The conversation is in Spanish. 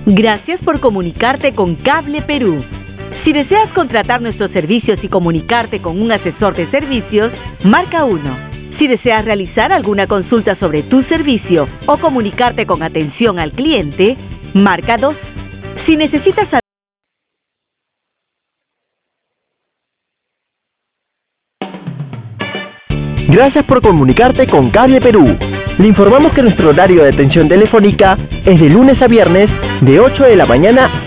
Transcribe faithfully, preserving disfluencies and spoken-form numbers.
Gracias por comunicarte con Cable Perú. Si deseas contratar nuestros servicios y comunicarte con un asesor de servicios, marca uno. Si deseas realizar alguna consulta sobre tu servicio o comunicarte con atención al cliente, marca dos. Si necesitas saber... Gracias por comunicarte con Cable Perú. Le informamos que nuestro horario de atención telefónica es de lunes a viernes de ocho de la mañana